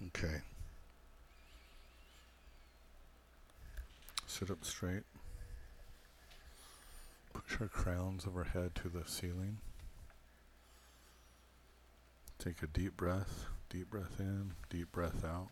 Okay. Sit up straight. Push our crowns of our head to the ceiling. Take a deep breath. Deep breath in, deep breath out.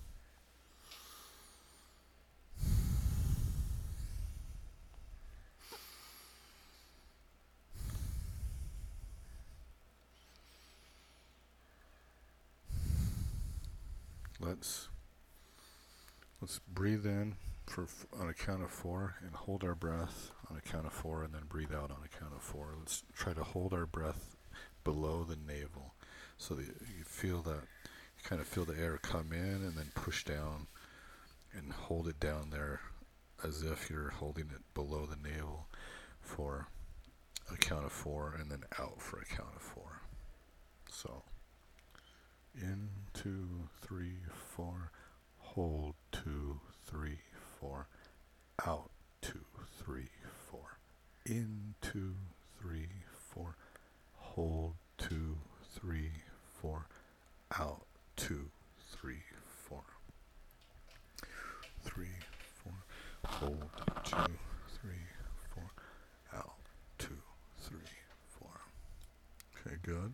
Let's breathe in on a count of 4 and hold our breath on a count of 4 and then breathe out on a count of 4. Let's try to hold our breath below the navel so that you feel that you kind of feel the air come in and then push down and hold it down there as if you're holding it below the navel for a count of 4 and then out for a count of 4. So in 2, 3, 4, hold 2, 3, 4, out 2, 3, 4, in 2, 3, 4, hold 2, 3, 4, out 2, 3, 4, 3, 4, hold 2, 3, 4, out 2, 3, 4. Okay, good.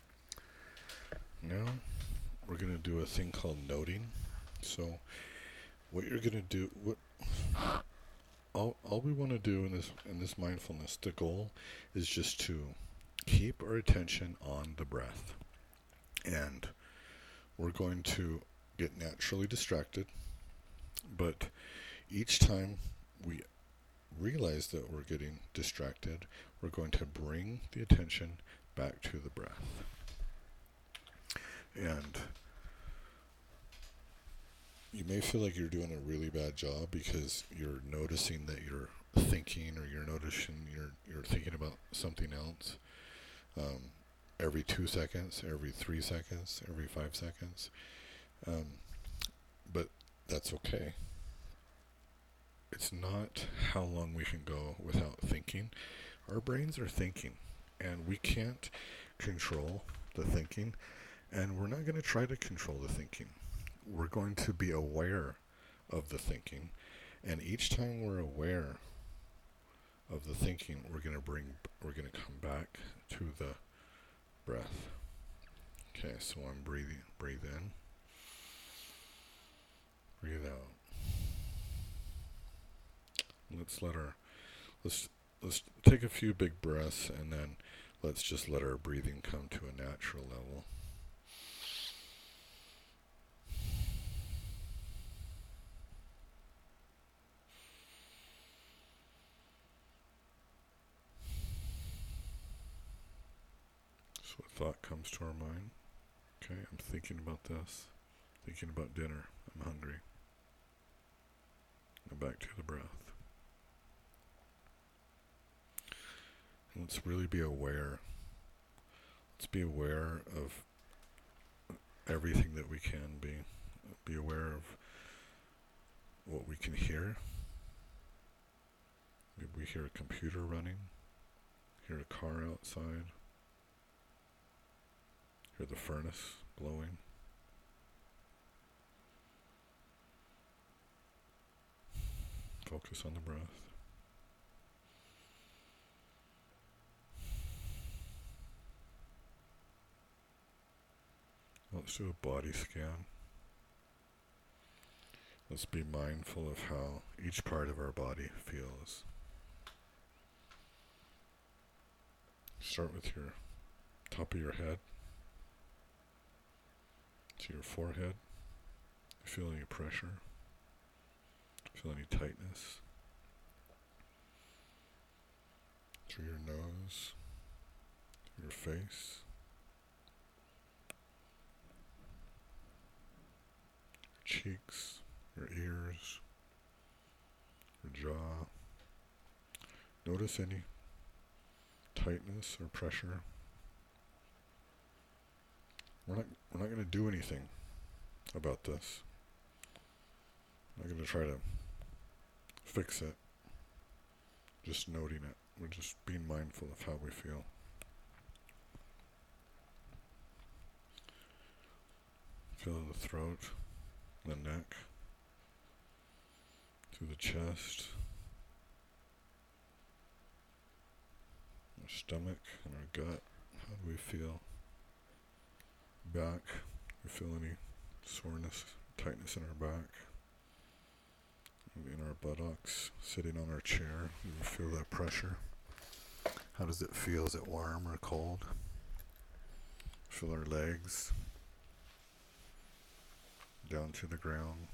Now we're going to do a thing called noting. So what you're going to do, all we want to do in this mindfulness, the goal is just to keep our attention on the breath. And we're going to get naturally distracted, but each time we realize that we're getting distracted, we're going to bring the attention back to the breath. And you may feel like you're doing a really bad job because you're noticing that you're thinking, or you're noticing you're thinking about something else every 2 seconds, every 3 seconds, every 5 seconds. But that's okay. It's not how long we can go without thinking. Our brains are thinking, and we can't control the thinking, and we're not going to try to control the thinking. We're going to be aware of the thinking, and each time we're aware of the thinking, we're going to come back to the breath. Okay, so I'm breathing. Breathe in. Breathe out. Let's take a few big breaths, and then let's just let our breathing come to a natural level. So a thought comes to our mind. Okay, I'm thinking about this. Thinking about dinner. I'm hungry. Go back to the breath. And let's really be aware. Let's be aware of everything that we can be. Be aware of what we can hear. Maybe we hear a computer running. Hear a car outside. Hear the furnace blowing. Focus on the breath. Let's do a body scan. Let's be mindful of how each part of our body feels. Start with your top of your head to your forehead. Feel any pressure? Feel any tightness? Through your nose, your face, your cheeks, your ears, your jaw. Notice any tightness or pressure. We're not going to do anything about this. I'm not going to try to fix it. Just noting it. We're just being mindful of how we feel. Feel the throat, the neck, through the chest, our stomach and our gut. How do we feel? Back. We feel any soreness, tightness in our back, in our buttocks, sitting on our chair. We feel that pressure. How does it feel? Is it warm or cold? Feel our legs down to the ground.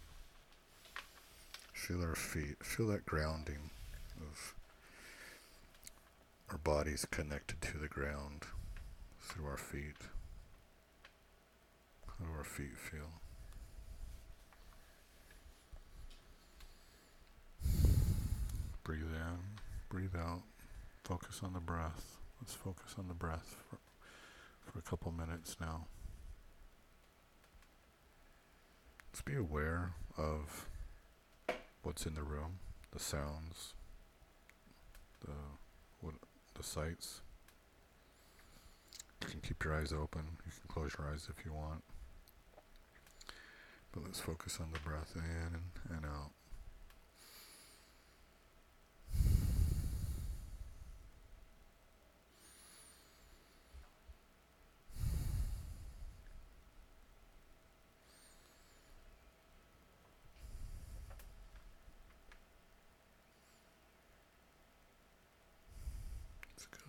Feel our feet. Feel that grounding of our bodies connected to the ground through our feet. How do our feet feel? Breathe in, breathe out. Focus on the breath. Let's focus on the breath for a couple minutes now. Let's be aware of what's in the room, the sounds, the sights. You can keep your eyes open. You can close your eyes if you want. But let's focus on the breath in and out. It's good.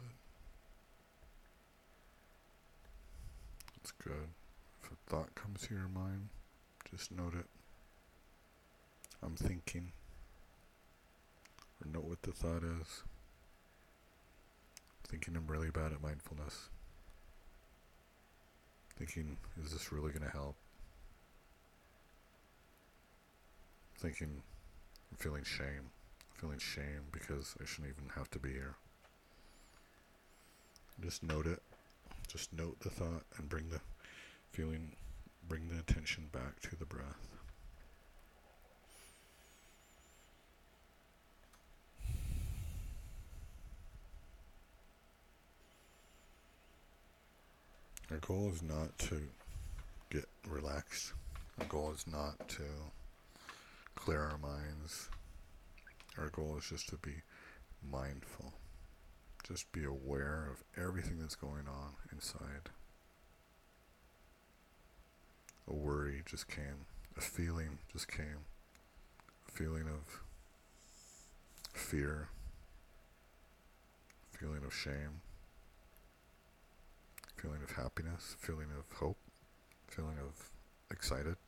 It's good. If a thought comes to your mind, just note it. I'm thinking. Or note what the thought is. Thinking I'm really bad at mindfulness. Thinking, is this really going to help? Thinking, I'm feeling shame. Feeling shame because I shouldn't even have to be here. Just note it. Just note the thought and bring the feeling, bring the attention back to the breath. Our goal is not to get relaxed. Our goal is not to clear our minds. Our goal is just to be mindful. Just be aware of everything that's going on inside. A worry just came. A feeling just came. A feeling of fear. A feeling of shame. A feeling of happiness. A feeling of hope. A feeling of excited.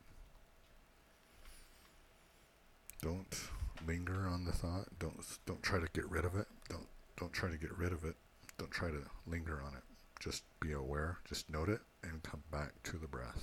Don't linger on the thought. Don't try to get rid of it. Don't try to get rid of it. Don't try to linger on it. Just be aware. Just note it and come back to the breath.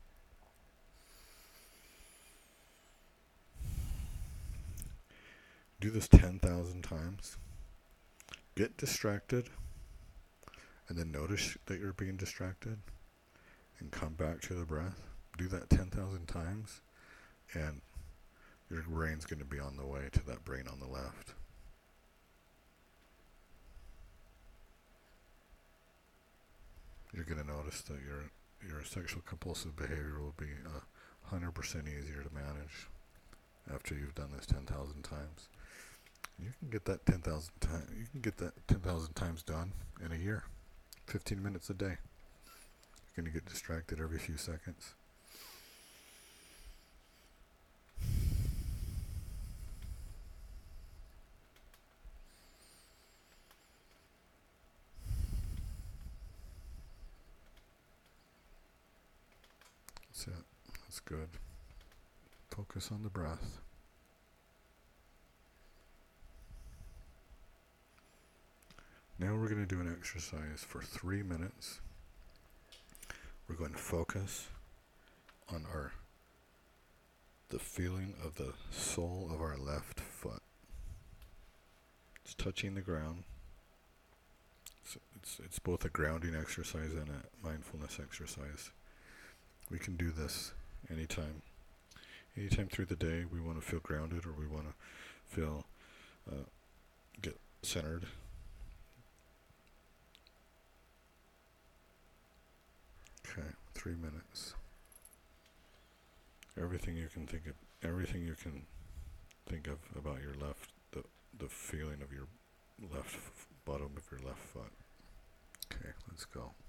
Do this 10,000 times. Get distracted and then notice that you're being distracted and come back to the breath. Do that 10,000 times and your brain's going to be on the way to that brain on the left. You're going to notice that your sexual compulsive behavior will be 100% easier to manage after you've done this 10,000 times. You can get that 10,000 times. You can get that 10,000 times done in a year. 15 minutes a day. You're going to get distracted every few seconds. That's it. That's good. Focus on the breath. Now we're going to do an exercise for 3 minutes. We're going to focus on the feeling of the sole of our left foot. It's touching the ground. It's both a grounding exercise and a mindfulness exercise. We can do this anytime. Anytime through the day we want to feel grounded or we want to feel get centered. Okay, 3 minutes. everything you can think of, everything you can think of about your left, the feeling of your bottom of your left foot. Okay, let's go.